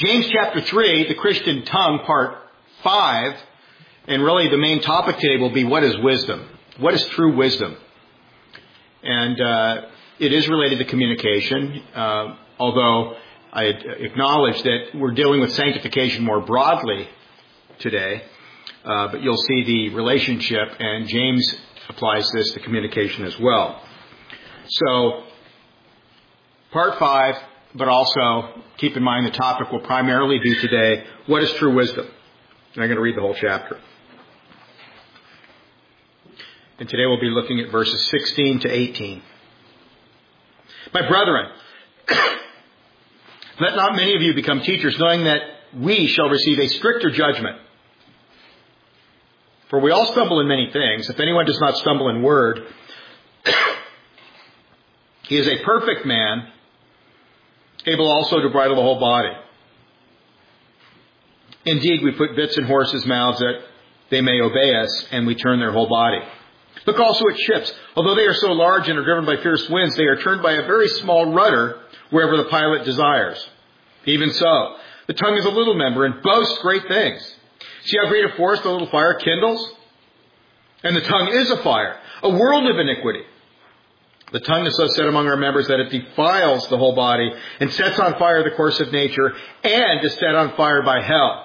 James chapter 3, the Christian tongue, part 5, and really the main topic today will be what is wisdom? What is true wisdom? And it is related to communication, although I acknowledge that we're dealing with sanctification more broadly today, but you'll see the relationship, and James applies this to communication as well. So, part 5, but also keep in mind the topic will primarily be today, what is true wisdom? And I'm going to read the whole chapter. And today we'll be looking at verses 16 to 18. My brethren, let not many of you become teachers, knowing that we shall receive a stricter judgment. For we all stumble in many things. If anyone does not stumble in word, he is a perfect man, able also to bridle the whole body. Indeed, we put bits in horses' mouths that they may obey us, and we turn their whole body. Look also at ships. Although they are so large and are driven by fierce winds, they are turned by a very small rudder wherever the pilot desires. Even so, the tongue is a little member and boasts great things. See how great a forest a little fire kindles? And the tongue is a fire, a world of iniquity. The tongue is so set among our members that it defiles the whole body and sets on fire the course of nature and is set on fire by hell.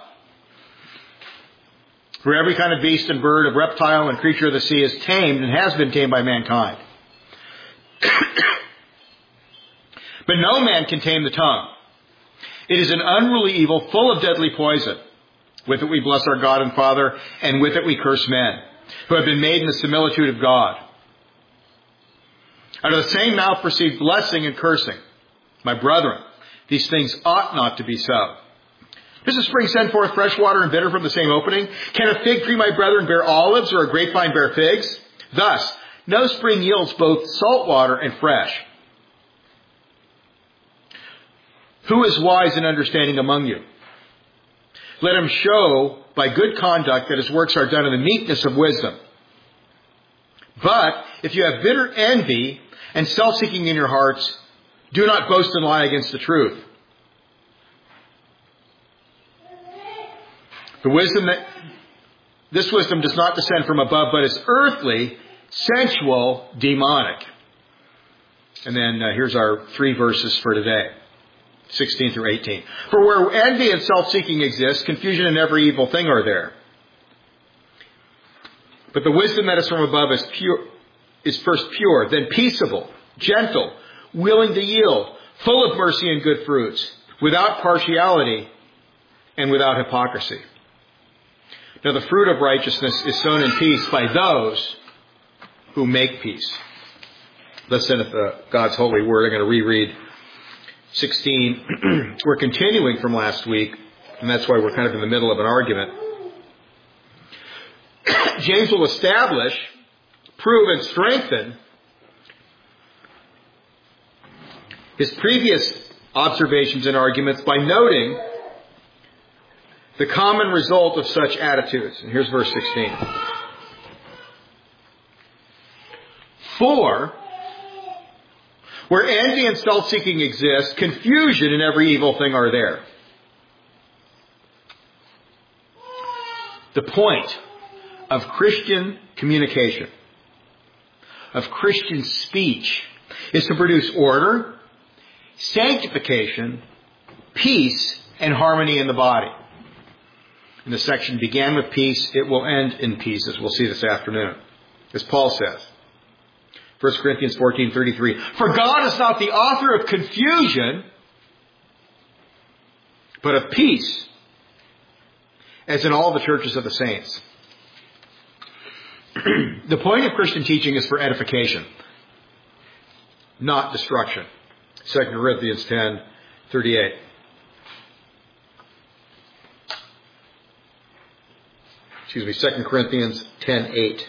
For every kind of beast and bird, of reptile and creature of the sea is tamed and has been tamed by mankind. But no man can tame the tongue. It is an unruly evil full of deadly poison. With it we bless our God and Father, and with it we curse men, who have been made in the similitude of God. Out of the same mouth proceed blessing and cursing. My brethren, these things ought not to be so. Does a spring send forth fresh water and bitter from the same opening? Can a fig tree, my brethren, bear olives, or a grapevine bear figs? Thus, no spring yields both salt water and fresh. Who is wise and understanding among you? Let him show by good conduct that his works are done in the meekness of wisdom. But if you have bitter envy and self-seeking in your hearts, do not boast and lie against the truth. This wisdom does not descend from above, but is earthly, sensual, demonic. And then here's our 3 verses for today. 16 through 18. For where envy and self-seeking exist, confusion and every evil thing are there. But the wisdom that is from above is first pure, then peaceable, gentle, willing to yield, full of mercy and good fruits, without partiality and without hypocrisy. Now the fruit of righteousness is sown in peace by those who make peace. Listen to God's holy word. I'm going to reread 16. We're continuing from last week, and that's why we're kind of in the middle of an argument. James will establish, prove, and strengthen his previous observations and arguments by noting the common result of such attitudes. And here's verse 16. For where envy and self-seeking exist, confusion and every evil thing are there. The point of Christian communication, of Christian speech, is to produce order, sanctification, peace, and harmony in the body. And the section began with peace. It will end in peace, as we'll see this afternoon. As Paul says. 1 Corinthians 14:33. For God is not the author of confusion, but of peace, as in all the churches of the saints. The point of Christian teaching is for edification, not destruction. 2 Corinthians 10:38. Excuse me, 2 Corinthians 10:8.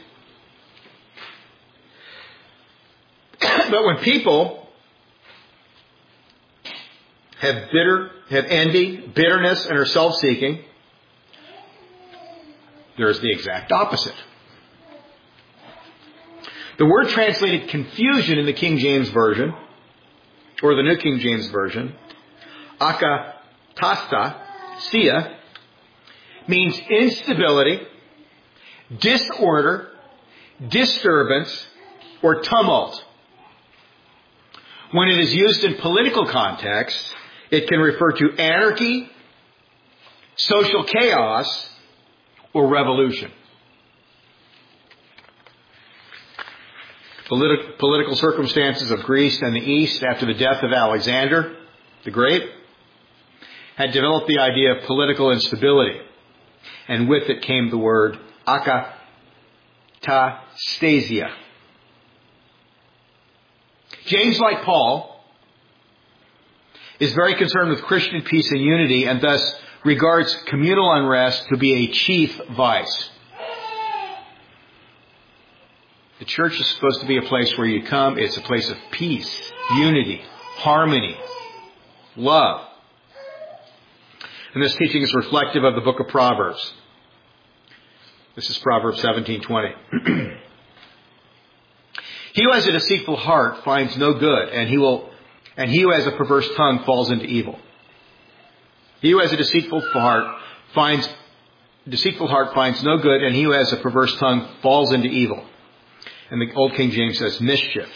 But when people have envy, bitterness, and are self-seeking, there's the exact opposite. The word translated confusion in the King James Version, or the New King James Version, Sia, means instability, disorder, disturbance, or tumult. When it is used in political context, it can refer to anarchy, social chaos, or revolution. Political circumstances of Greece and the East after the death of Alexander the Great had developed the idea of political instability. And with it came the word akatastasia. James, like Paul, is very concerned with Christian peace and unity and thus regards communal unrest to be a chief vice. The church is supposed to be a place where you come. It's a place of peace, unity, harmony, love. And this teaching is reflective of the book of Proverbs. This is Proverbs 17:20. He who has a deceitful heart finds no good, and he who has a perverse tongue falls into evil. He who has a deceitful heart finds no good, and he who has a perverse tongue falls into evil. And the Old King James says mischief.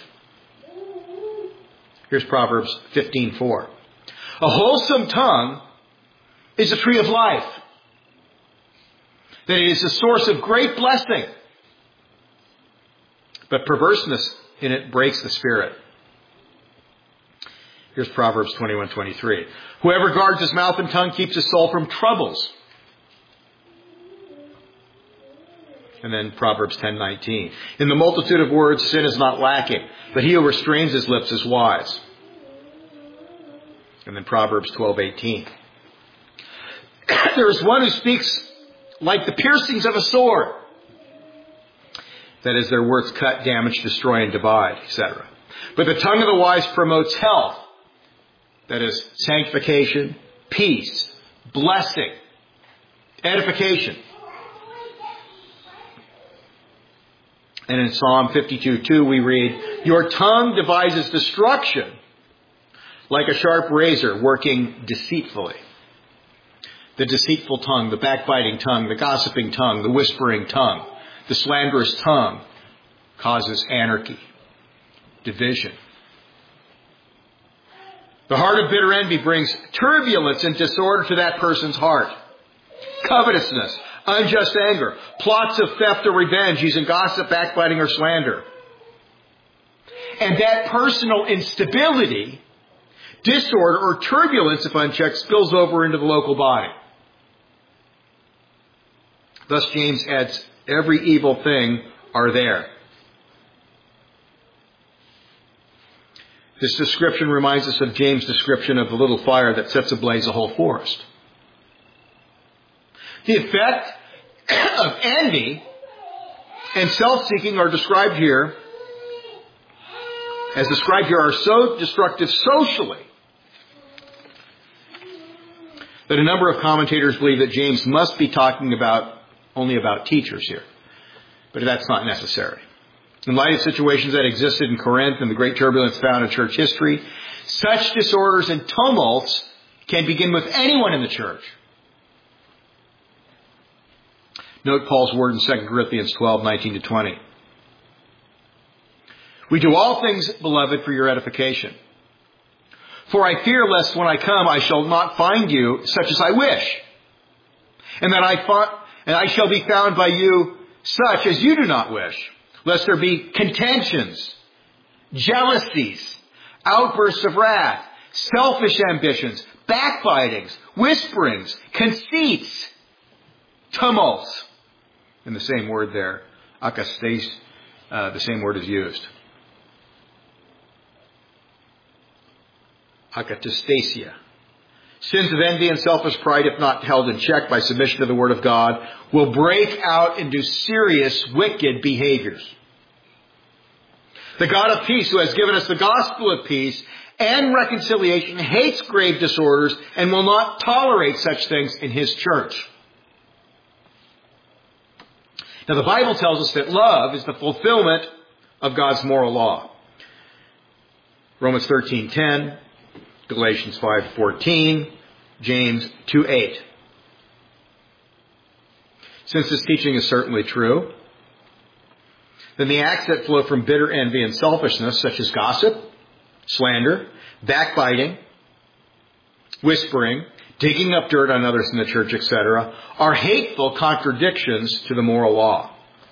Here's Proverbs 15:4. A wholesome tongue is a tree of life, that it is a source of great blessing. But perverseness in it breaks the spirit. Here's Proverbs 21:23. Whoever guards his mouth and tongue keeps his soul from troubles. And then Proverbs 10:19. In the multitude of words, sin is not lacking, but he who restrains his lips is wise. And then Proverbs 12:18. There is one who speaks like the piercings of a sword. That is, their words cut, damage, destroy, and divide, etc. But the tongue of the wise promotes health. That is, sanctification, peace, blessing, edification. And in Psalm 52:2 we read, your tongue devises destruction like a sharp razor working deceitfully. The deceitful tongue, the backbiting tongue, the gossiping tongue, the whispering tongue, the slanderous tongue causes anarchy, division. The heart of bitter envy brings turbulence and disorder to that person's heart. Covetousness, unjust anger, plots of theft or revenge using gossip, backbiting, or slander. And that personal instability, disorder, or turbulence, if unchecked, spills over into the local body. Thus James adds, every evil thing are there. This description reminds us of James' description of the little fire that sets ablaze a whole forest. The effect of envy and self-seeking are described here are so destructive socially that a number of commentators believe that James must be talking only about teachers here. But that's not necessary. In light of situations that existed in Corinth and the great turbulence found in church history, such disorders and tumults can begin with anyone in the church. Note Paul's word in 2 Corinthians 12:19-20. We do all things, beloved, for your edification. For I fear lest when I come I shall not find you such as I wish, and that I shall be found by you such as you do not wish, lest there be contentions, jealousies, outbursts of wrath, selfish ambitions, backbitings, whisperings, conceits, tumults. And the same word there, akastes, the same word is used. Akatastasia. Sins of envy and selfish pride, if not held in check by submission to the Word of God, will break out into serious, wicked behaviors. The God of peace, who has given us the gospel of peace and reconciliation, hates grave disorders and will not tolerate such things in His church. Now, the Bible tells us that love is the fulfillment of God's moral law. Romans 13:10, Galatians 5:14, James 2:8. Since this teaching is certainly true, then the acts that flow from bitter envy and selfishness, such as gossip, slander, backbiting, whispering, digging up dirt on others in the church, etc., are hateful contradictions to the moral law.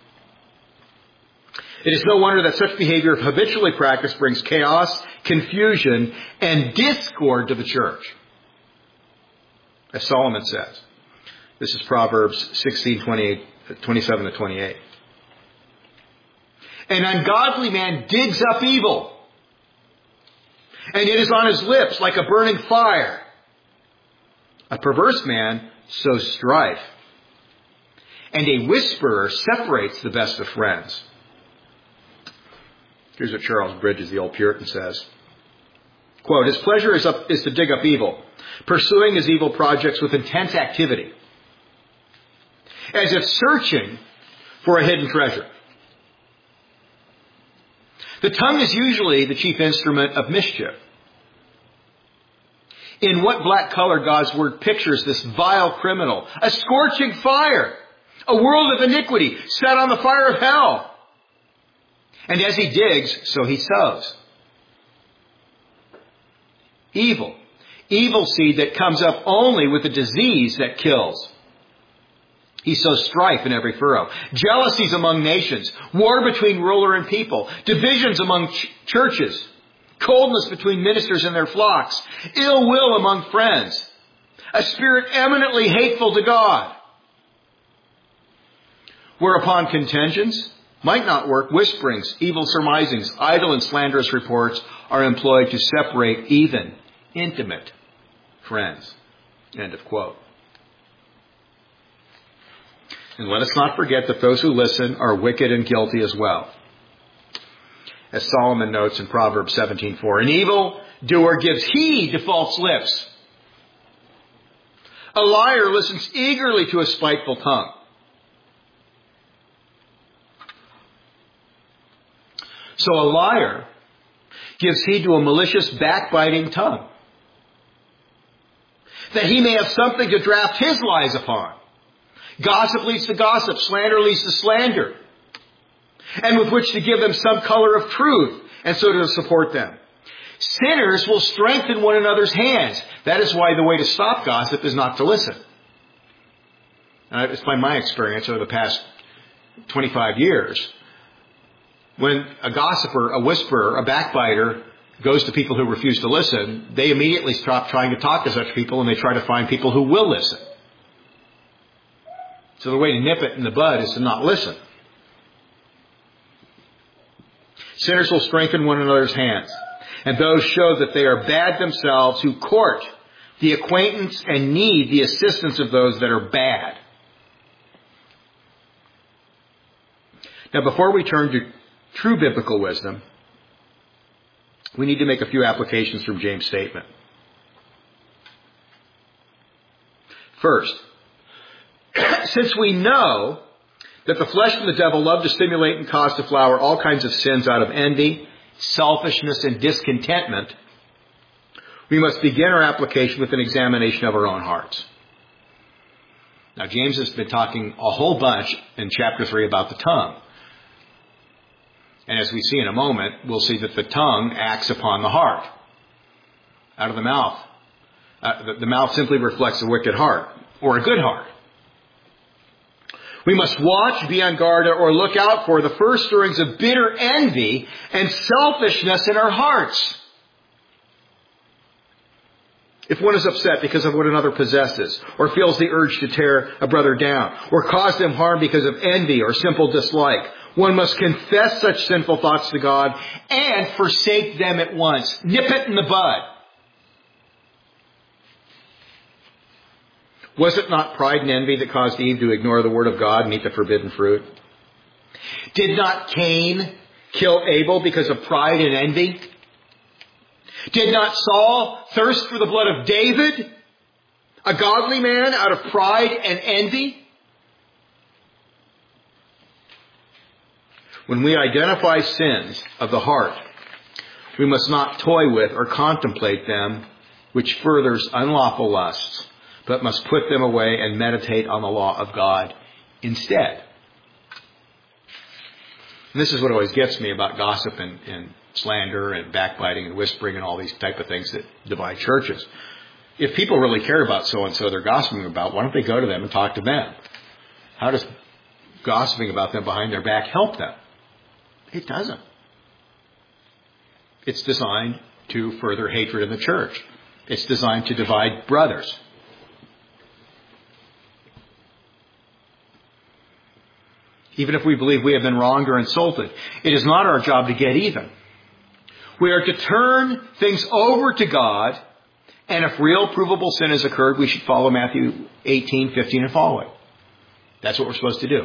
It is no wonder that such behavior, if habitually practiced, brings chaos, confusion, and discord to the church. As Solomon says. This is Proverbs 16:27 to 28. An ungodly man digs up evil, and it is on his lips like a burning fire. A perverse man sows strife, and a whisperer separates the best of friends. Here's what Charles Bridges, the old Puritan, says. Quote, his pleasure is to dig up evil, pursuing his evil projects with intense activity, as if searching for a hidden treasure. The tongue is usually the chief instrument of mischief. In what black color God's word pictures this vile criminal, a scorching fire, a world of iniquity set on the fire of hell. And as he digs, so he sows. Evil. Evil seed that comes up only with a disease that kills. He sows strife in every furrow. Jealousies among nations. War between ruler and people. Divisions among churches. Coldness between ministers and their flocks. Ill will among friends. A spirit eminently hateful to God. Whereupon contentions might not work, whisperings, evil surmisings, idle and slanderous reports are employed to separate even intimate friends. End of quote. And let us not forget that those who listen are wicked and guilty as well. As Solomon notes in Proverbs 17:4, an evil doer gives heed to false lips. A liar listens eagerly to a spiteful tongue. So a liar gives heed to a malicious, backbiting tongue, that he may have something to draft his lies upon. Gossip leads to gossip, slander leads to slander, and with which to give them some color of truth, and so to support them. Sinners will strengthen one another's hands. That is why the way to stop gossip is not to listen. It's by my experience over the past 25 years. When a gossiper, a whisperer, a backbiter goes to people who refuse to listen, they immediately stop trying to talk to such people and they try to find people who will listen. So the way to nip it in the bud is to not listen. Sinners will strengthen one another's hands, and those show that they are bad themselves who court the acquaintance and need the assistance of those that are bad. Now, before we turn to true biblical wisdom, we need to make a few applications from James' statement. First, since we know that the flesh and the devil love to stimulate and cause to flower all kinds of sins out of envy, selfishness, and discontentment, we must begin our application with an examination of our own hearts. Now, James has been talking a whole bunch in chapter 3 about the tongue. And as we see in a moment, we'll see that the tongue acts upon the heart. Out of the mouth. The mouth simply reflects a wicked heart, or a good heart. We must watch, be on guard, or look out for the first stirrings of bitter envy and selfishness in our hearts. If one is upset because of what another possesses, or feels the urge to tear a brother down, or cause them harm because of envy or simple dislike, one must confess such sinful thoughts to God and forsake them at once. Nip it in the bud. Was it not pride and envy that caused Eve to ignore the word of God and eat the forbidden fruit? Did not Cain kill Abel because of pride and envy? Did not Saul thirst for the blood of David, a godly man, out of pride and envy? When we identify sins of the heart, we must not toy with or contemplate them which furthers unlawful lusts, but must put them away and meditate on the law of God instead. And this is what always gets me about gossip and slander and backbiting and whispering and all these type of things that divide churches. If people really care about so-and-so they're gossiping about, why don't they go to them and talk to them? How does gossiping about them behind their back help them? It doesn't. It's designed to further hatred in the church. It's designed to divide brothers. Even if we believe we have been wronged or insulted, it is not our job to get even. We are to turn things over to God, and if real provable sin has occurred, we should follow Matthew 18:15 and following. That's what we're supposed to do.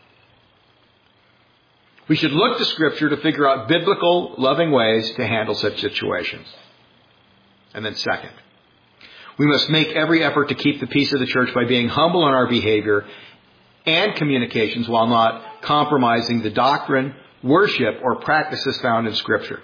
We should look to Scripture to figure out biblical, loving ways to handle such situations. And then second, we must make every effort to keep the peace of the church by being humble in our behavior and communications while not compromising the doctrine, worship, or practices found in Scripture.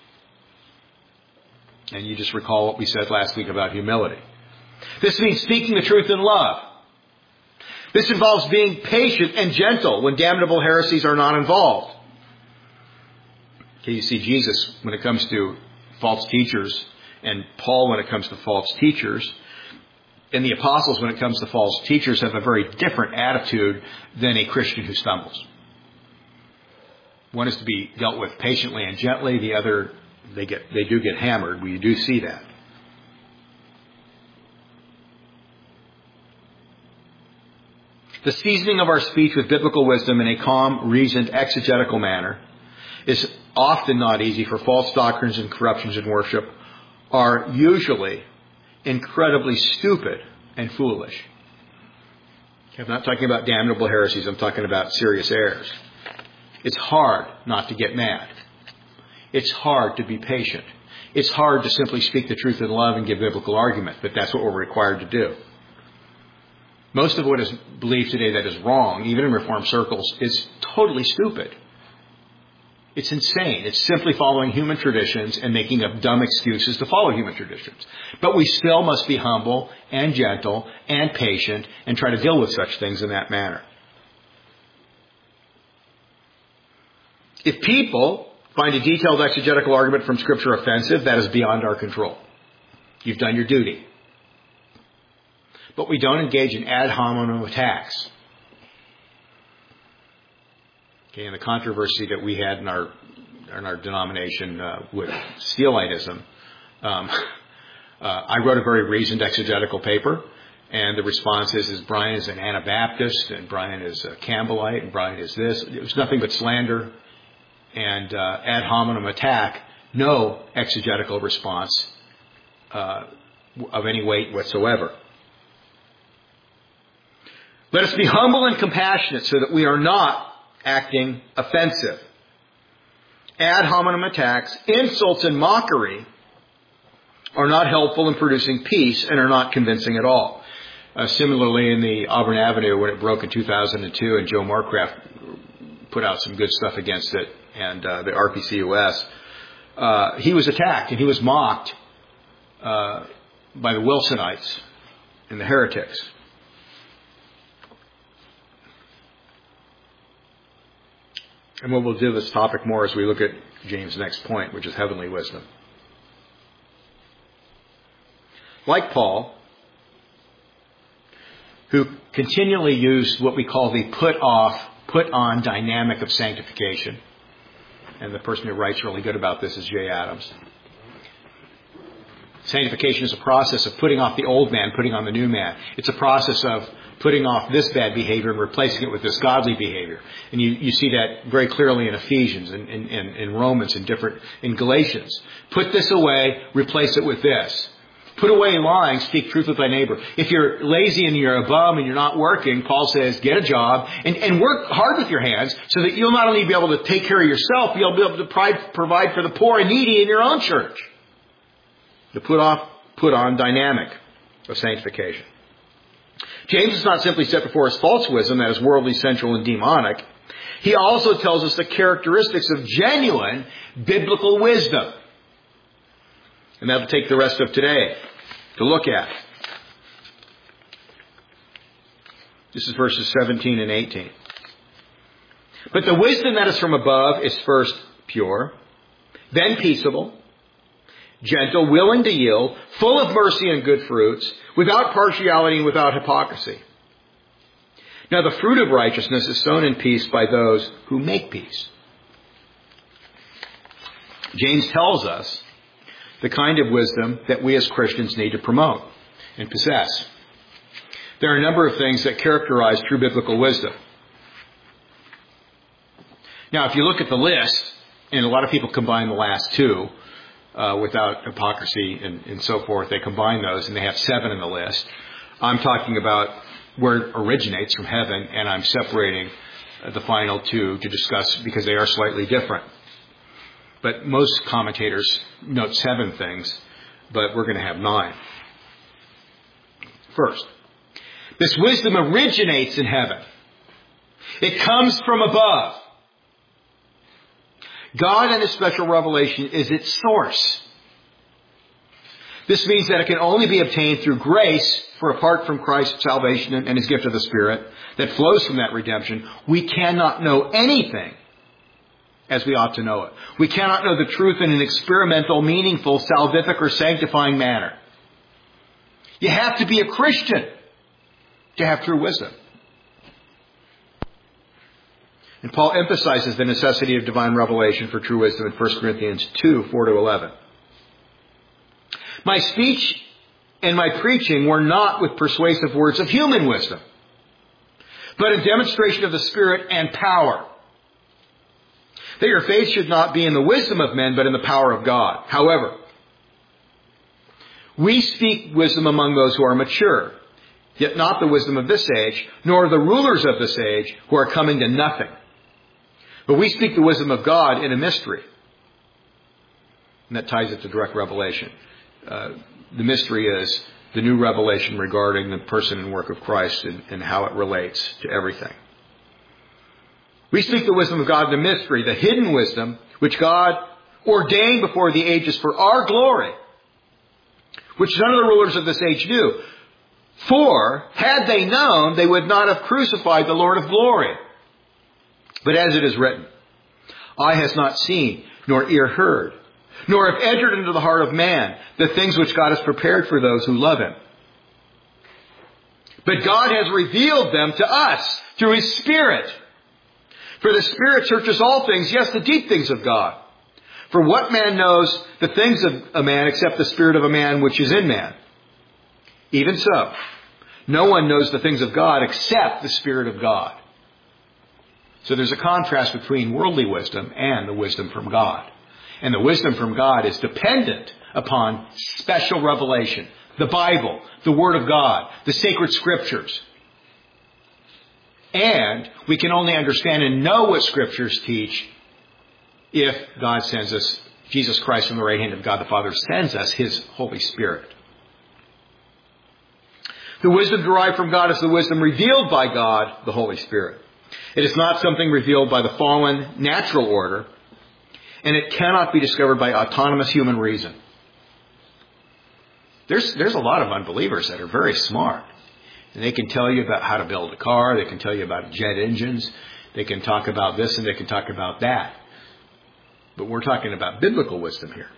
And you just recall what we said last week about humility. This means speaking the truth in love. This involves being patient and gentle when damnable heresies are not involved. Okay, you see Jesus when it comes to false teachers, and Paul when it comes to false teachers, and the apostles when it comes to false teachers have a very different attitude than a Christian who stumbles. One is to be dealt with patiently and gently. The other, they do get hammered. We do see that. The seasoning of our speech with biblical wisdom in a calm, reasoned, exegetical manner is often not easy, for false doctrines and corruptions in worship are usually incredibly stupid and foolish. I'm not talking about damnable heresies. I'm talking about serious errors. It's hard not to get mad. It's hard to be patient. It's hard to simply speak the truth in love and give biblical argument, but that's what we're required to do. Most of what is believed today that is wrong, even in Reformed circles, is totally stupid. It's insane. It's simply following human traditions and making up dumb excuses to follow human traditions. But we still must be humble and gentle and patient and try to deal with such things in that manner. If people find a detailed exegetical argument from Scripture offensive, that is beyond our control. You've done your duty. But we don't engage in ad hominem attacks. Okay, and the controversy that we had in our denomination with Steelitism, I wrote a very reasoned exegetical paper, and the response is Brian is an Anabaptist, and Brian is a Campbellite, and Brian is this. It was nothing but slander and ad hominem attack, no exegetical response of any weight whatsoever. Let us be humble and compassionate so that we are not acting offensive. Ad hominem attacks, insults, and mockery are not helpful in producing peace and are not convincing at all. Similarly, in the Auburn Avenue, when it broke in 2002, and Joe Marcraft put out some good stuff against it, and the RPCUS, he was attacked and he was mocked by the Wilsonites and the heretics. And what we'll do this topic more as we look at James' next point, which is heavenly wisdom. Like Paul, who continually used what we call the put-on dynamic of sanctification. And the person who writes really good about this is Jay Adams. Sanctification is a process of putting off the old man, putting on the new man. It's a process of putting off this bad behavior and replacing it with this godly behavior. And you see that very clearly in Ephesians and in Romans and in Galatians. Put this away, replace it with this. Put away lying, speak truth with thy neighbor. If you're lazy and you're a bum and you're not working, Paul says, get a job and work hard with your hands so that you'll not only be able to take care of yourself, you'll be able to provide for the poor and needy in your own church. The put on dynamic of sanctification. James is not simply set before us false wisdom that is worldly, sensual, and demonic. He also tells us the characteristics of genuine biblical wisdom. And that'll take the rest of today. to look at. This is verses 17 and 18. But the wisdom that is from above is first pure, then peaceable, gentle, willing to yield, full of mercy and good fruits, without partiality and without hypocrisy. Now the fruit of righteousness is sown in peace by those who make peace. James tells us the kind of wisdom that we as Christians need to promote and possess. There are a number of things that characterize true biblical wisdom. Now, if you look at the list, and a lot of people combine the last two without hypocrisy and so forth, they combine those and they have 7 in the list. I'm talking about where it originates from heaven, and I'm separating the final 2 to discuss because they are slightly different. But most commentators note 7 things, but we're going to have 9. First, this wisdom originates in heaven. It comes from above. God and His special revelation is its source. This means that it can only be obtained through grace, for apart from Christ's salvation and His gift of the Spirit that flows from that redemption, we cannot know anything as we ought to know it. We cannot know the truth in an experimental, meaningful, salvific, or sanctifying manner. You have to be a Christian to have true wisdom. And Paul emphasizes the necessity of divine revelation for true wisdom in 1 Corinthians 2, 4-11. My speech and my preaching were not with persuasive words of human wisdom, but a demonstration of the Spirit and power, that your faith should not be in the wisdom of men, but in the power of God. However, we speak wisdom among those who are mature, yet not the wisdom of this age, nor the rulers of this age who are coming to nothing. But we speak the wisdom of God in a mystery. And that ties it to direct revelation. The mystery is the new revelation regarding the person and work of Christ and how it relates to everything. We speak the wisdom of God in a mystery, the hidden wisdom which God ordained before the ages for our glory, which none of the rulers of this age knew. For, had they known, they would not have crucified the Lord of glory. But as it is written, eye has not seen, nor ear heard, nor have entered into the heart of man the things which God has prepared for those who love Him. But God has revealed them to us through His Spirit. For the Spirit searches all things, yes, the deep things of God. For what man knows the things of a man except the spirit of a man which is in man? Even so, no one knows the things of God except the Spirit of God. So there's a contrast between worldly wisdom and the wisdom from God. And the wisdom from God is dependent upon special revelation. The Bible, the Word of God, the sacred Scriptures. And we can only understand and know what Scriptures teach if God sends us, Jesus Christ from the right hand of God the Father sends us His Holy Spirit. The wisdom derived from God is the wisdom revealed by God, the Holy Spirit. It is not something revealed by the fallen natural order, and it cannot be discovered by autonomous human reason. There's a lot of unbelievers that are very smart. And they can tell you about how to build a car. They can tell you about jet engines. They can talk about this and they can talk about that. But we're talking about biblical wisdom here.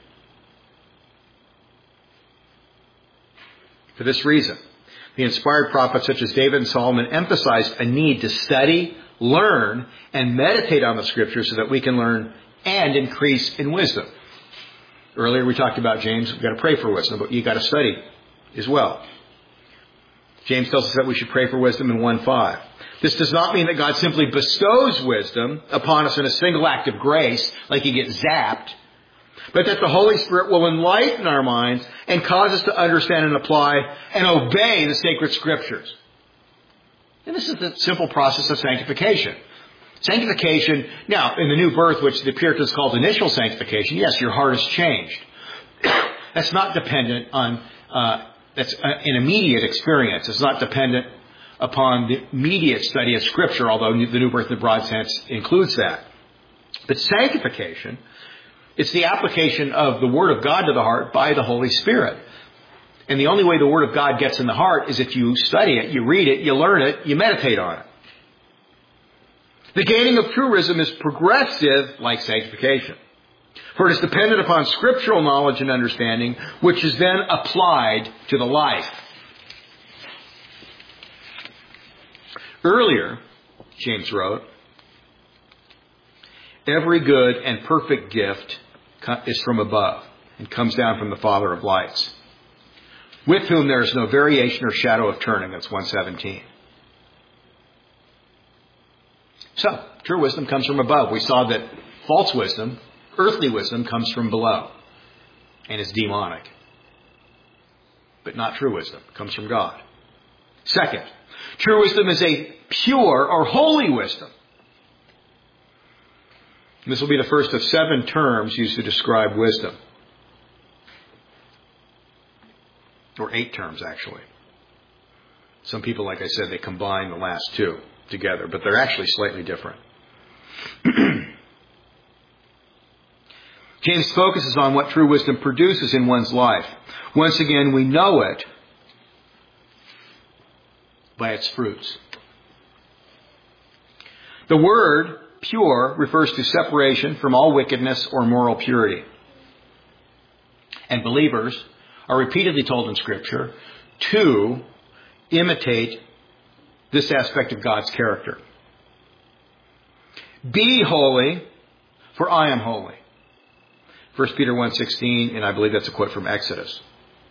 For this reason, the inspired prophets such as David and Solomon emphasized a need to study, learn, and meditate on the Scriptures so that we can learn and increase in wisdom. Earlier we talked about James, we've got to pray for wisdom, but you've got to study as well. James tells us that we should pray for wisdom in 1:5. This does not mean that God simply bestows wisdom upon us in a single act of grace, like you get zapped, but that the Holy Spirit will enlighten our minds and cause us to understand and apply and obey the sacred Scriptures. And this is the simple process of sanctification. Sanctification, now, in the new birth, which the Puritans called initial sanctification, yes, your heart has changed. That's not dependent on, that's an immediate experience. It's not dependent upon the immediate study of Scripture, although the new birth in the broad sense includes that. But sanctification, it's the application of the Word of God to the heart by the Holy Spirit. And the only way the Word of God gets in the heart is if you study it, you read it, you learn it, you meditate on it. The gaining of true wisdom is progressive like sanctification. For it is dependent upon scriptural knowledge and understanding, which is then applied to the life. Earlier, James wrote, every good and perfect gift is from above and comes down from the Father of lights, with whom there is no variation or shadow of turning. That's 1:17. So, true wisdom comes from above. We saw that false wisdom, earthly wisdom, comes from below and is demonic. But not true wisdom. It comes from God. Second, true wisdom is a pure or holy wisdom. This will be the first of 7 terms used to describe wisdom. Or 8 terms, actually. Some people, like I said, they combine the last 2 together, but they're actually slightly different. James focuses on what true wisdom produces in one's life. Once again, we know it by its fruits. The word pure refers to separation from all wickedness or moral purity. And believers are repeatedly told in Scripture to imitate this aspect of God's character. Be holy, for I am holy. 1 Peter 1:16, and I believe that's a quote from Exodus.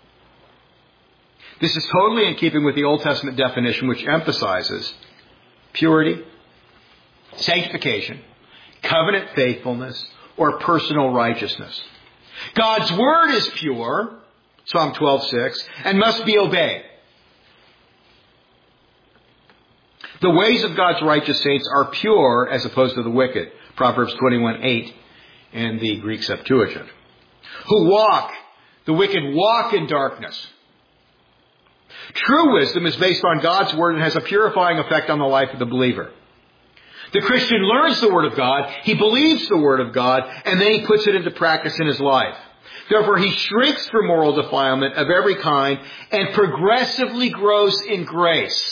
This is totally in keeping with the Old Testament definition, which emphasizes purity, sanctification, covenant faithfulness, or personal righteousness. God's word is pure, Psalm 12:6, and must be obeyed. The ways of God's righteous saints are pure as opposed to the wicked, Proverbs 21:8 in the Greek Septuagint. The wicked walk in darkness. True wisdom is based on God's word and has a purifying effect on the life of the believer. The Christian learns the Word of God, he believes the Word of God, and then he puts it into practice in his life. Therefore, he shrinks from moral defilement of every kind and progressively grows in grace.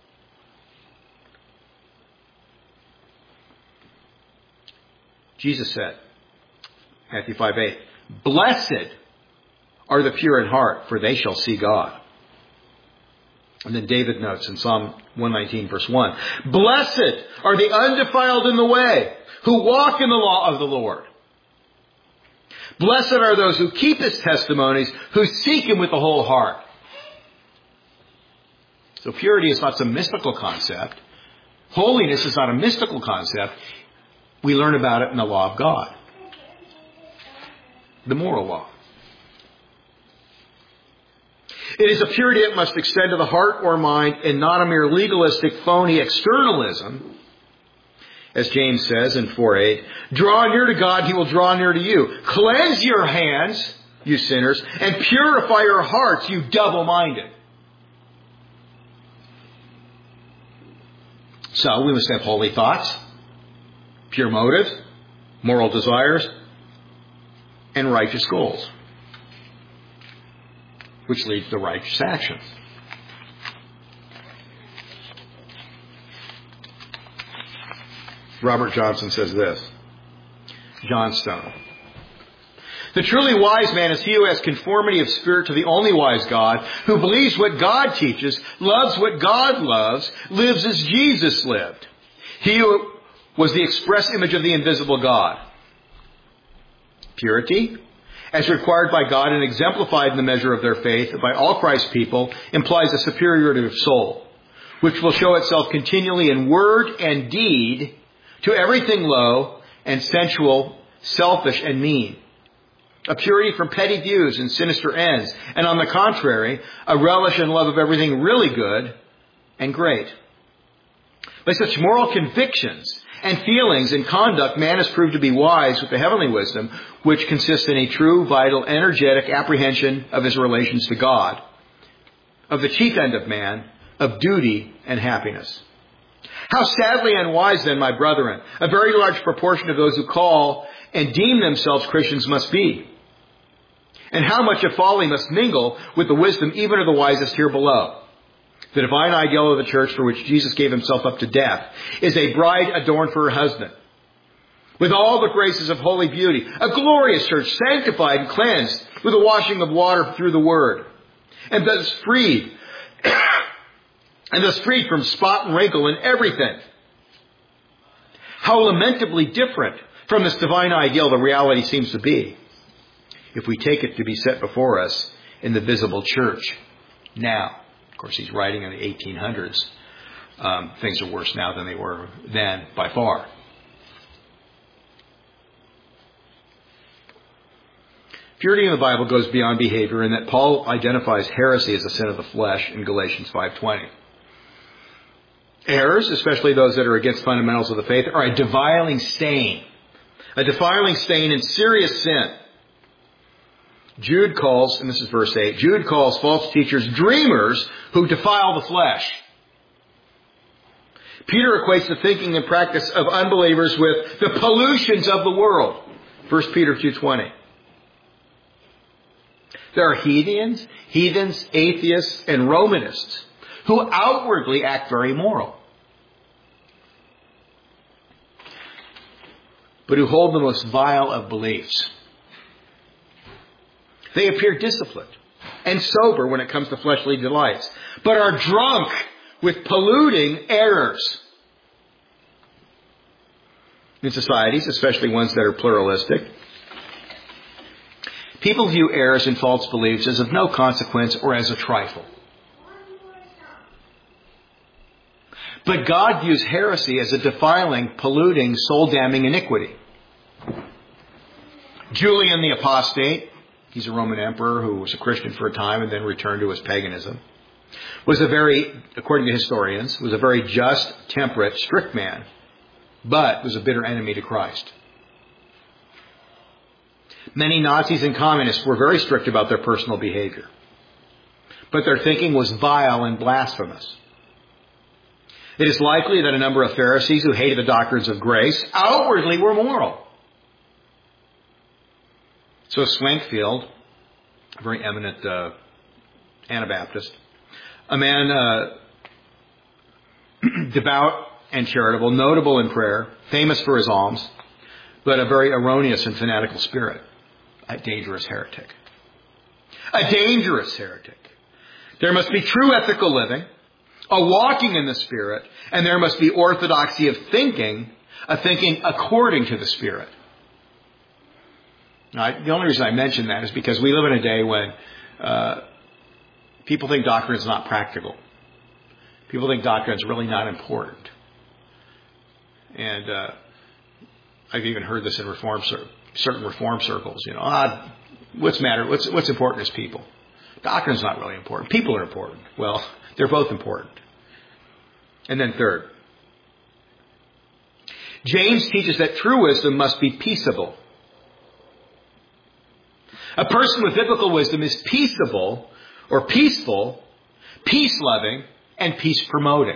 Jesus said, Matthew 5:8, blessed are the pure in heart, for they shall see God. And then David notes in Psalm 119, verse 1, blessed are the undefiled in the way, who walk in the law of the Lord. Blessed are those who keep his testimonies, who seek him with the whole heart. So purity is not some mystical concept. Holiness is not a mystical concept. We learn about it in the law of God, the moral law. It is a purity that must extend to the heart or mind and not a mere legalistic, phony externalism. As James says in 4:8, draw near to God, he will draw near to you. Cleanse your hands, you sinners, and purify your hearts, you double-minded. So we must have holy thoughts, pure motives, moral desires, and righteous goals, which leads to righteous actions. Robert Johnson says this, Johnstone. The truly wise man is he who has conformity of spirit to the only wise God, who believes what God teaches, loves what God loves, lives as Jesus lived. He who was the express image of the invisible God. Purity, as required by God and exemplified in the measure of their faith by all Christ's people, implies a superiority of soul, which will show itself continually in word and deed to everything low and sensual, selfish and mean. A purity from petty views and sinister ends, and on the contrary, a relish and love of everything really good and great. By such moral convictions and feelings and conduct, man is proved to be wise with the heavenly wisdom, which consists in a true, vital, energetic apprehension of his relations to God, of the chief end of man, of duty and happiness. How sadly unwise then, my brethren, a very large proportion of those who call and deem themselves Christians must be. And how much of folly must mingle with the wisdom even of the wisest here below. The divine ideal of the church for which Jesus gave himself up to death is a bride adorned for her husband, with all the graces of holy beauty, a glorious church sanctified and cleansed with the washing of water through the word, and thus freed from spot and wrinkle and everything. How lamentably different from this divine ideal the reality seems to be, if we take it to be set before us in the visible church now. Of course, he's writing in the 1800s. Things are worse now than they were then, by far. Purity in the Bible goes beyond behavior, in that Paul identifies heresy as a sin of the flesh in Galatians 5:20. Errors, especially those that are against fundamentals of the faith, are a defiling stain. A defiling stain and serious sin. Jude calls, and this is verse 8, Jude calls false teachers dreamers who defile the flesh. Peter equates the thinking and practice of unbelievers with the pollutions of the world. 1 Peter 2:20. There are heathens, atheists, and Romanists who outwardly act very moral, but who hold the most vile of beliefs. They appear disciplined and sober when it comes to fleshly delights, but are drunk with polluting errors. In societies, especially ones that are pluralistic, people view errors and false beliefs as of no consequence or as a trifle. But God views heresy as a defiling, polluting, soul-damning iniquity. Julian the Apostate, he's a Roman emperor who was a Christian for a time and then returned to his paganism, was according to historians, was a very just, temperate, strict man, but was a bitter enemy to Christ. Many Nazis and communists were very strict about their personal behavior, but their thinking was vile and blasphemous. It is likely that a number of Pharisees who hated the doctrines of grace outwardly were moral. So Swankfield, a very eminent Anabaptist, a man devout and charitable, notable in prayer, famous for his alms, but a very erroneous and fanatical spirit. A dangerous heretic. A dangerous heretic. There must be true ethical living, a walking in the Spirit, and there must be orthodoxy of thinking, a thinking according to the Spirit. Now, the only reason I mention that is because we live in a day when people think doctrine is not practical. People think doctrine is really not important. And I've even heard this in certain reform circles. What's important is people. Doctrine's not really important. People are important. Well, they're both important. And then third, James teaches that true wisdom must be peaceable. A person with biblical wisdom is peaceable or peaceful, peace-loving, and peace-promoting.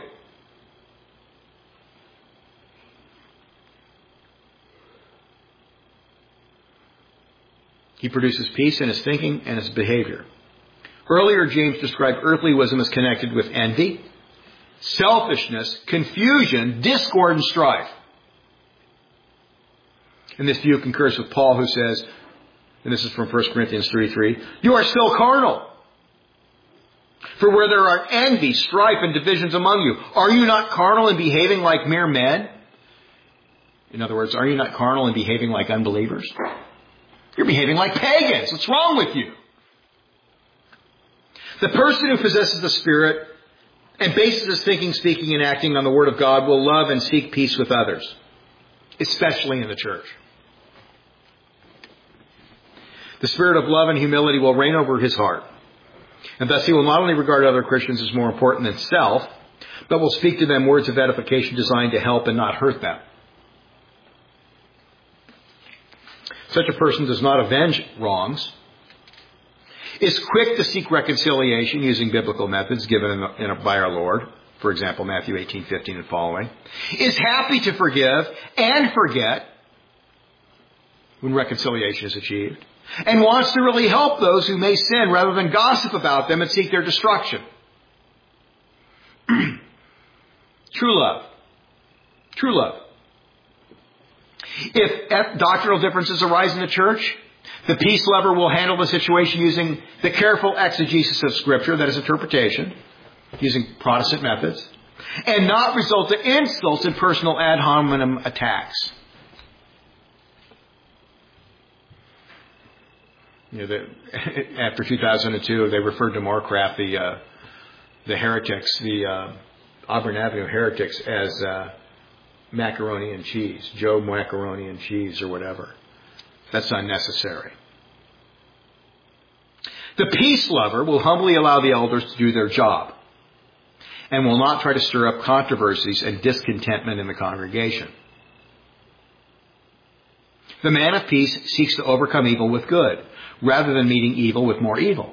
He produces peace in his thinking and his behavior. Earlier, James described earthly wisdom as connected with envy, selfishness, confusion, discord, and strife. And this view concurs with Paul, who says, and this is from 1 Corinthians 3:3, you are still carnal. For where there are envy, strife, and divisions among you, are you not carnal and behaving like mere men? In other words, are you not carnal and behaving like unbelievers? You're behaving like pagans. What's wrong with you? The person who possesses the Spirit and bases his thinking, speaking, and acting on the Word of God will love and seek peace with others, especially in the church. The spirit of love and humility will reign over his heart. And thus he will not only regard other Christians as more important than self, but will speak to them words of edification designed to help and not hurt them. Such a person does not avenge wrongs, is quick to seek reconciliation using biblical methods given by our Lord, for example, Matthew 18:15 and following, is happy to forgive and forget when reconciliation is achieved, and wants to really help those who may sin rather than gossip about them and seek their destruction. True love. True love. If doctrinal differences arise in the church, the peace lover will handle the situation using the careful exegesis of Scripture, that is interpretation, using Protestant methods, and not result in insults and personal ad hominem attacks. After 2002, they referred to Moorcraft, the heretics, the Auburn Avenue heretics, as macaroni and cheese, Joe macaroni and cheese or whatever. That's unnecessary. The peace lover will humbly allow the elders to do their job and will not try to stir up controversies and discontentment in the congregation. The man of peace seeks to overcome evil with good rather than meeting evil with more evil.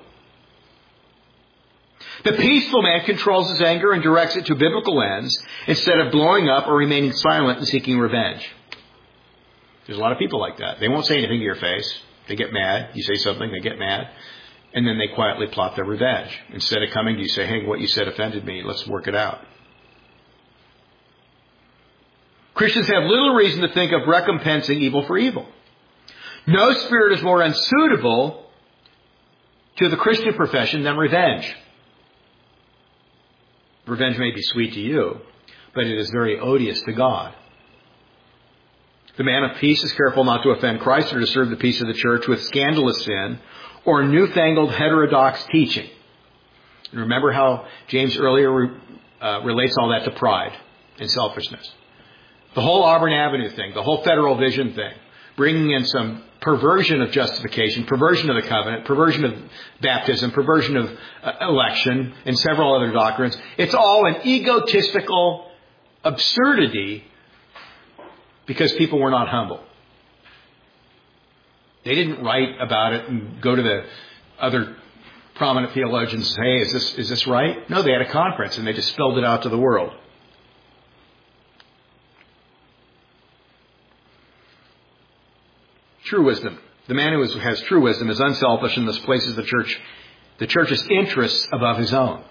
The peaceful man controls his anger and directs it to biblical ends instead of blowing up or remaining silent and seeking revenge. There's a lot of people like that. They won't say anything to your face. They get mad. You say something, they get mad. And then they quietly plot their revenge. Instead of coming to you, say, hey, what you said offended me. Let's work it out. Christians have little reason to think of recompensing evil for evil. No spirit is more unsuitable to the Christian profession than revenge. Revenge may be sweet to you, but it is very odious to God. The man of peace is careful not to offend Christ or to serve the peace of the church with scandalous sin or newfangled heterodox teaching. And remember how James earlier relates all that to pride and selfishness. The whole Auburn Avenue thing, the whole Federal Vision thing, bringing in some perversion of justification, perversion of the covenant, perversion of baptism, perversion of election, and several other doctrines. It's all an egotistical absurdity because people were not humble. They didn't write about it and go to the other prominent theologians and say, hey, is this right? No, they had a conference and they just spelled it out to the world. True wisdom. The man who has true wisdom is unselfish and thus places the church's interests above his own.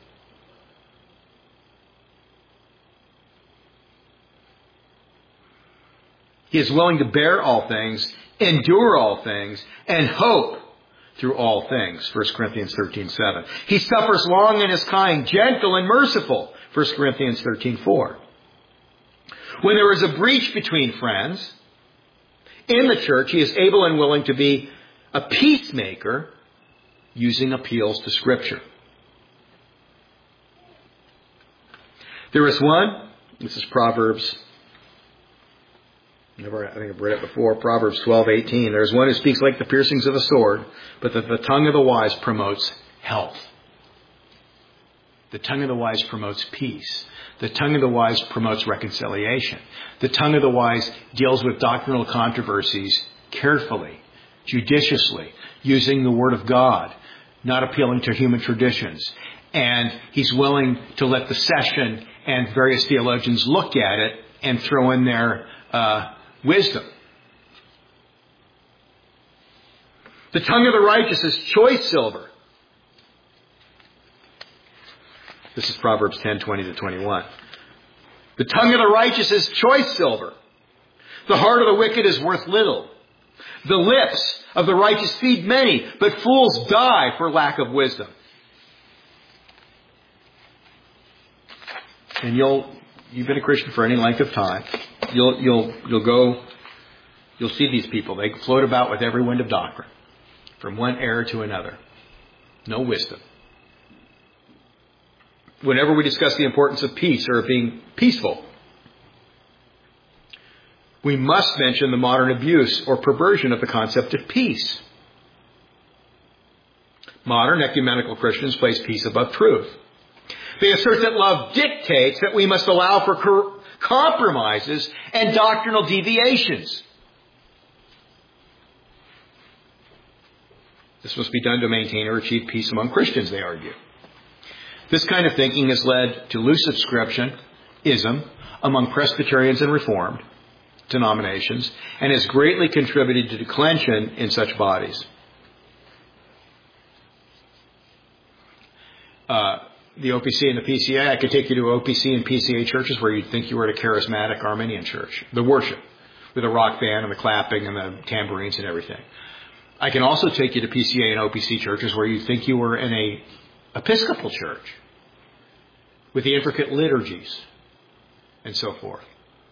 He is willing to bear all things, endure all things, and hope through all things. 1 Corinthians 13:7. He suffers long and is kind, gentle and merciful. 1 Corinthians 13:4. When there is a breach between friends in the church, he is able and willing to be a peacemaker using appeals to Scripture. There is one, this is Proverbs, I think I've read it before, Proverbs 12:18. There is one who speaks like the piercings of a sword, but that the tongue of the wise promotes health. The tongue of the wise promotes peace. The tongue of the wise promotes reconciliation. The tongue of the wise deals with doctrinal controversies carefully, judiciously, using the Word of God, not appealing to human traditions. And he's willing to let the session and various theologians look at it and throw in their wisdom. The tongue of the righteous is choice silver. This is Proverbs 10:20-21. The tongue of the righteous is choice silver. The heart of the wicked is worth little. The lips of the righteous feed many, but fools die for lack of wisdom. And you've been a Christian for any length of time. You'll see these people. They float about with every wind of doctrine, from one error to another. No wisdom. Whenever we discuss the importance of peace or of being peaceful, we must mention the modern abuse or perversion of the concept of peace. Modern ecumenical Christians place peace above truth. They assert that love dictates that we must allow for compromises and doctrinal deviations. This must be done to maintain or achieve peace among Christians, they argue. This kind of thinking has led to loose subscription-ism among Presbyterians and Reformed, denominations and has greatly contributed to declension in such bodies. The OPC and the PCA, I could take you to OPC and PCA churches where you'd think you were at a charismatic Arminian church. The worship, with the rock band and the clapping and the tambourines and everything. I can also take you to PCA and OPC churches where you think you were in a Episcopal church with the intricate liturgies and so forth.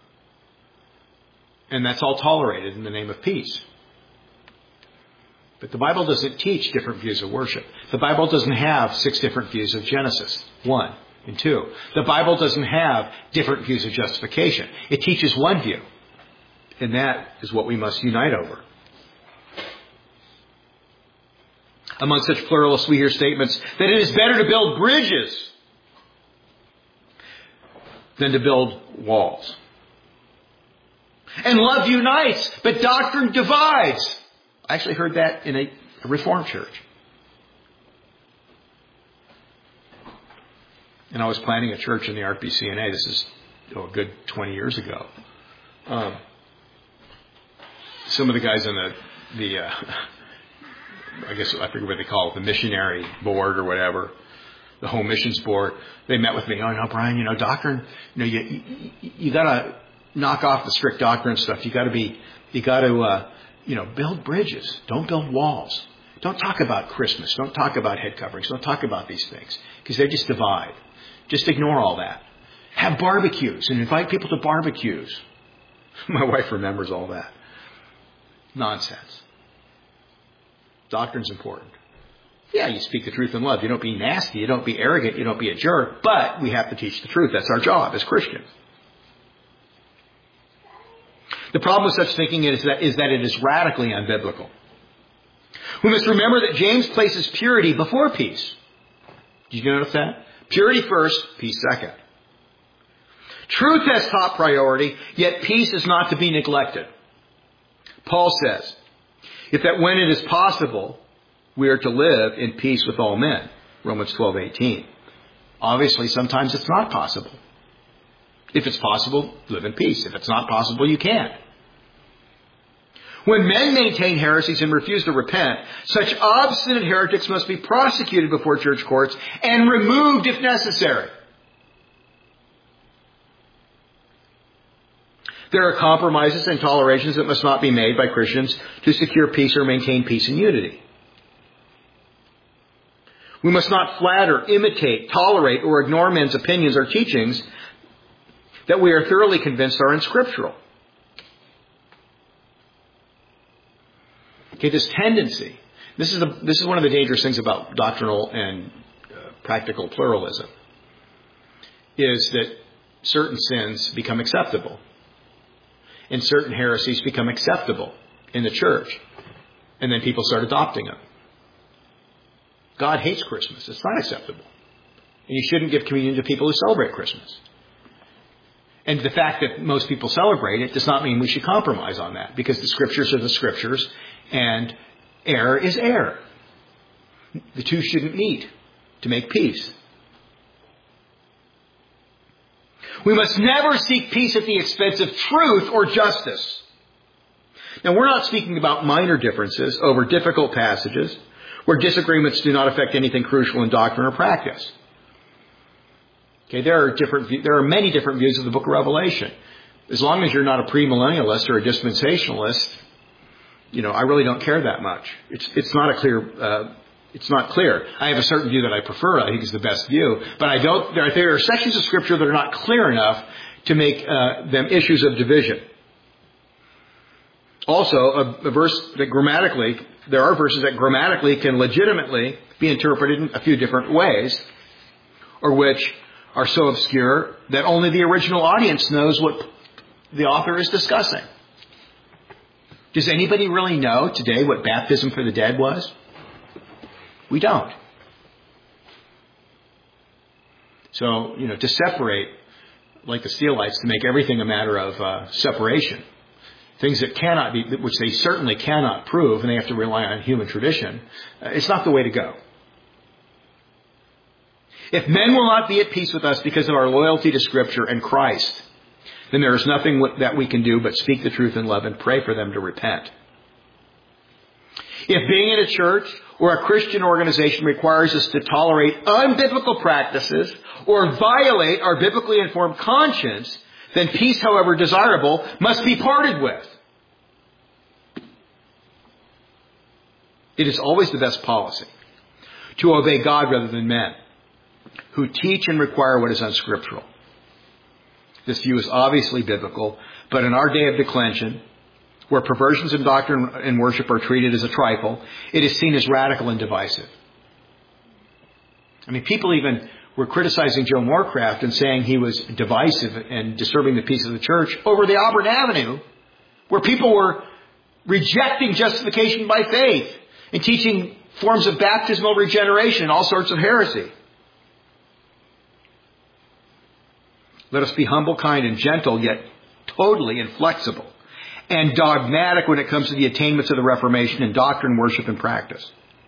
And that's all tolerated in the name of peace. But the Bible doesn't teach different views of worship. The Bible doesn't have 6 different views of Genesis, 1 and 2. The Bible doesn't have different views of justification. It teaches one view. And that is what we must unite over. Among such pluralists, we hear statements that it is better to build bridges than to build walls. And love unites, but doctrine divides. I actually heard that in a Reformed church. And I was planning a church in the RPCNA. This is a good 20 years ago. Some of the guys on the I guess I forget what they call it, the missionary board or whatever, the home missions board. They met with me. Oh no, Brian, doctrine. You got to knock off the strict doctrine stuff. You got to build bridges. Don't build walls. Don't talk about Christmas. Don't talk about head coverings. Don't talk about these things because they just divide. Just ignore all that. Have barbecues and invite people to barbecues. My wife remembers all that. Nonsense. Doctrine's important. Yeah, you speak the truth in love. You don't be nasty. You don't be arrogant. You don't be a jerk. But we have to teach the truth. That's our job as Christians. The problem with such thinking is that it is radically unbiblical. We must remember that James places purity before peace. Did you notice that? Purity first, peace second. Truth has top priority, yet peace is not to be neglected. Paul says, if that when it is possible, we are to live in peace with all men. Romans 12:18. Obviously, sometimes it's not possible. If it's possible, live in peace. If it's not possible, you can't. When men maintain heresies and refuse to repent, such obstinate heretics must be prosecuted before church courts and removed if necessary. There are compromises and tolerations that must not be made by Christians to secure peace or maintain peace and unity. We must not flatter, imitate, tolerate, or ignore men's opinions or teachings that we are thoroughly convinced are unscriptural. Okay, this tendency, this is one of the dangerous things about doctrinal and practical pluralism, is that certain sins become acceptable. And certain heresies become acceptable in the church. And then people start adopting them. God hates Christmas. It's not acceptable. And you shouldn't give communion to people who celebrate Christmas. And the fact that most people celebrate it does not mean we should compromise on that. Because the Scriptures are the Scriptures and error is error. The two shouldn't meet to make peace. We must never seek peace at the expense of truth or justice. Now, we're not speaking about minor differences over difficult passages where disagreements do not affect anything crucial in doctrine or practice. Okay, there are many different views of the book of Revelation. As long as you're not a premillennialist or a dispensationalist, I really don't care that much. It's not a clear. It's not clear. I have a certain view that I prefer. I think is the best view. But there are sections of Scripture that are not clear enough to make them issues of division. Also, a verse that there are verses that grammatically can legitimately be interpreted in a few different ways, or which are so obscure that only the original audience knows what the author is discussing. Does anybody really know today what baptism for the dead was? We don't. So, to separate, like the Steelites, to make everything a matter of separation, things that cannot be, which they certainly cannot prove, and they have to rely on human tradition, it's not the way to go. If men will not be at peace with us because of our loyalty to Scripture and Christ, then there is nothing that we can do but speak the truth in love and pray for them to repent. If being in a church or a Christian organization requires us to tolerate unbiblical practices or violate our biblically informed conscience, then peace, however desirable, must be parted with. It is always the best policy to obey God rather than men, who teach and require what is unscriptural. This view is obviously biblical, but in our day of declension, where perversions in doctrine and worship are treated as a trifle, it is seen as radical and divisive. I mean, people even were criticizing Joe Morecraft and saying he was divisive and disturbing the peace of the church over the Auburn Avenue, where people were rejecting justification by faith and teaching forms of baptismal regeneration and all sorts of heresy. Let us be humble, kind, and gentle, yet totally inflexible and dogmatic when it comes to the attainments of the Reformation in doctrine, worship, and practice.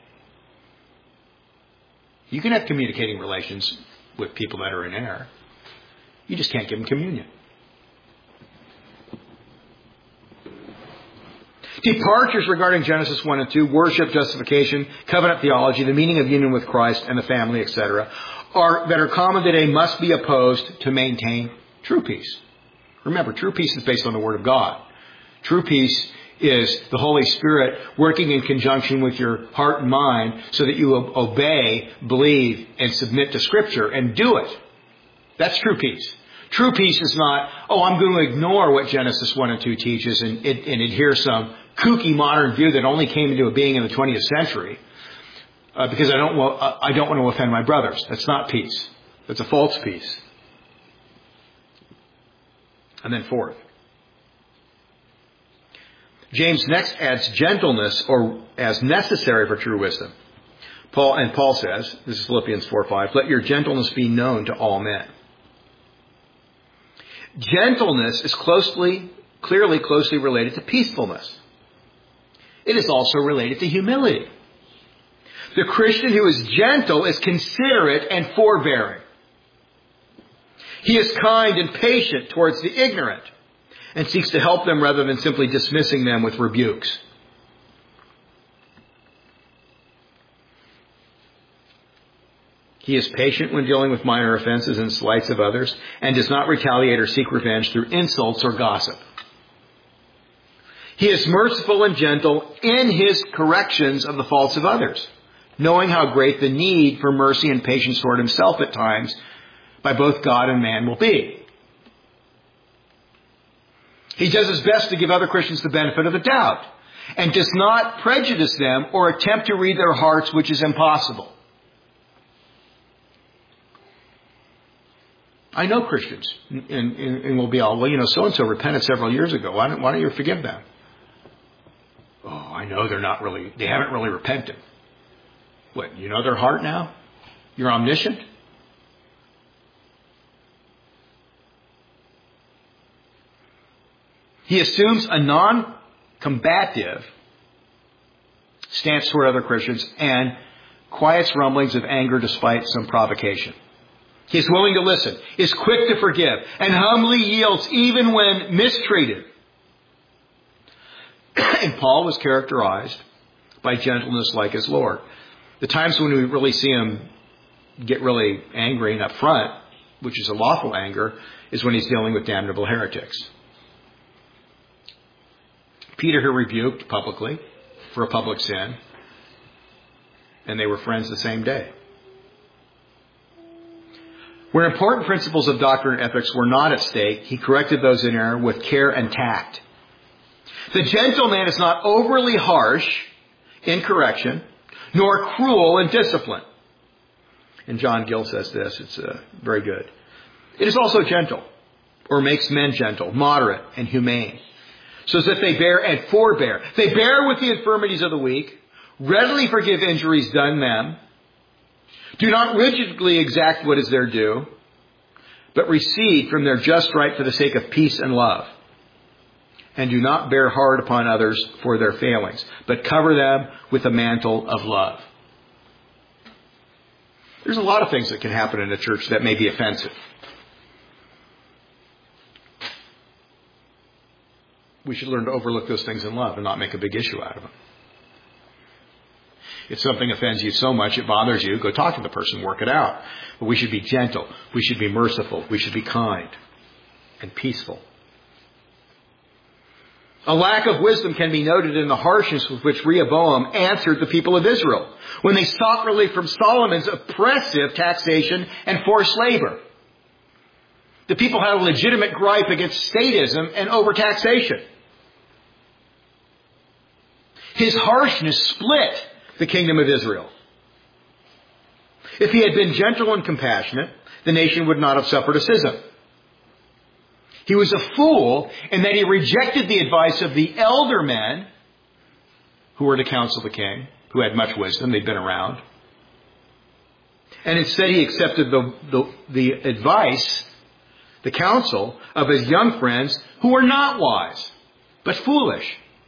You can have communicating relations with people that are in error. You just can't give them communion. Departures regarding Genesis 1 and 2, worship, justification, covenant theology, the meaning of union with Christ and the family, etc., that are common today must be opposed to maintain true peace. Remember, true peace is based on the Word of God. True peace is the Holy Spirit working in conjunction with your heart and mind so that you obey, believe, and submit to Scripture and do it. That's true peace. True peace is not, I'm going to ignore what Genesis 1 and 2 teaches and adhere some kooky modern view that only came into being in the 20th century because I don't want to offend my brothers. That's not peace. That's a false peace. And then fourth, James next adds gentleness or as necessary for true wisdom. Paul says, this is Philippians 4:5, let your gentleness be known to all men. Gentleness is closely related to peacefulness. It is also related to humility. The Christian who is gentle is considerate and forbearing. He is kind and patient towards the ignorant and seeks to help them rather than simply dismissing them with rebukes. He is patient when dealing with minor offenses and slights of others and does not retaliate or seek revenge through insults or gossip. He is merciful and gentle in his corrections of the faults of others, knowing how great the need for mercy and patience toward himself at times by both God and man will be. He does his best to give other Christians the benefit of the doubt and does not prejudice them or attempt to read their hearts, which is impossible. I know Christians and will be all, so-and-so repented several years ago. Why don't you forgive them? I know they haven't really repented. What, you know their heart now? You're omniscient? He assumes a non-combative stance toward other Christians and quiets rumblings of anger despite some provocation. He is willing to listen, is quick to forgive, and humbly yields even when mistreated. And Paul was characterized by gentleness like his Lord. The times when we really see him get really angry and upfront, which is a lawful anger, is when he's dealing with damnable heretics. Peter, who rebuked publicly for a public sin, and they were friends the same day. Where important principles of doctrine and ethics were not at stake, he corrected those in error with care and tact. The gentle man is not overly harsh in correction, nor cruel in discipline. And John Gill says this, it's very good. It is also gentle, or makes men gentle, moderate, and humane, so that they bear and forbear. They bear with the infirmities of the weak, readily forgive injuries done them, do not rigidly exact what is their due, but recede from their just right for the sake of peace and love, and do not bear hard upon others for their failings, but cover them with a mantle of love. There's a lot of things that can happen in a church that may be offensive. we should learn to overlook those things in love and not make a big issue out of them. If something offends you so much it bothers you, go talk to the person, work it out. But we should be gentle. We should be merciful. We should be kind and peaceful. A lack of wisdom can be noted in the harshness with which Rehoboam answered the people of Israel when they sought relief from Solomon's oppressive taxation and forced labor. The people had a legitimate gripe against statism and overtaxation. His harshness split the kingdom of Israel. If he had been gentle and compassionate, the nation would not have suffered a schism. He was a fool in that he rejected the advice of the elder men who were to counsel the king, who had much wisdom. They'd been around. And instead he accepted the advice, the counsel of his young friends who were not wise, but foolish.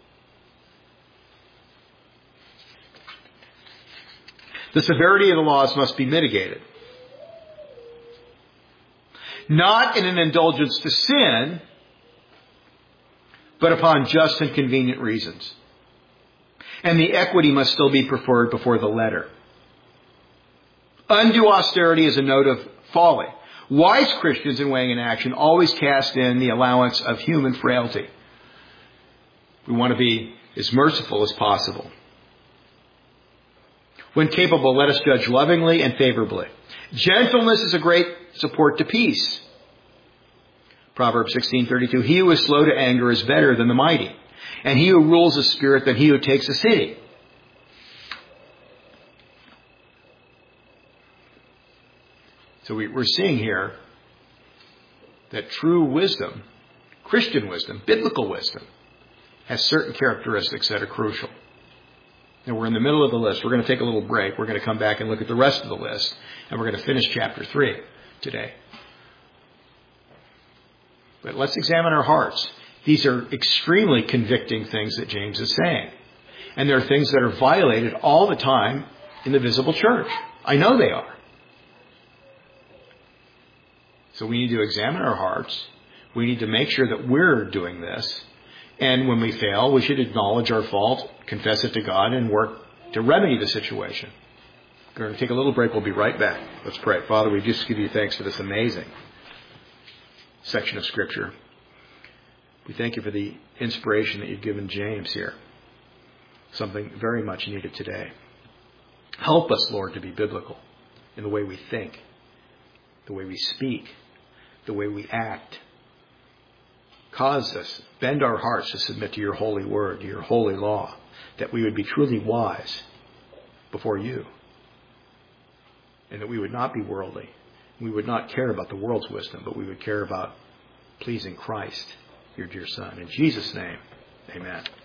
The severity of the laws must be mitigated. Not in an indulgence to sin, but upon just and convenient reasons. And the equity must still be preferred before the letter. Undue austerity is a note of folly. Wise Christians in weighing in action always cast in the allowance of human frailty. We want to be as merciful as possible. When capable, let us judge lovingly and favorably. Gentleness is a great support to peace. Proverbs 16:32, he who is slow to anger is better than the mighty, and he who rules a spirit than he who takes a city. So we're seeing here that true wisdom, Christian wisdom, biblical wisdom, has certain characteristics that are crucial. And we're in the middle of the list. We're going to take a little break. We're going to come back and look at the rest of the list. And we're going to finish chapter 3 today. But let's examine our hearts. These are extremely convicting things that James is saying. And there are things that are violated all the time in the visible church. I know they are. So we need to examine our hearts. We need to make sure that we're doing this. And when we fail, we should acknowledge our fault, confess it to God, and work to remedy the situation. We're going to take a little break. We'll be right back. Let's pray. Father, we just give you thanks for this amazing section of Scripture. We thank you for the inspiration that you've given James here. Something very much needed today. Help us, Lord, to be biblical in the way we think, the way we speak, the way we act. Cause us, bend our hearts to submit to your holy word, to your holy law, that we would be truly wise before you, and that we would not be worldly. We would not care about the world's wisdom, but we would care about pleasing Christ, your dear Son. In Jesus' name, amen.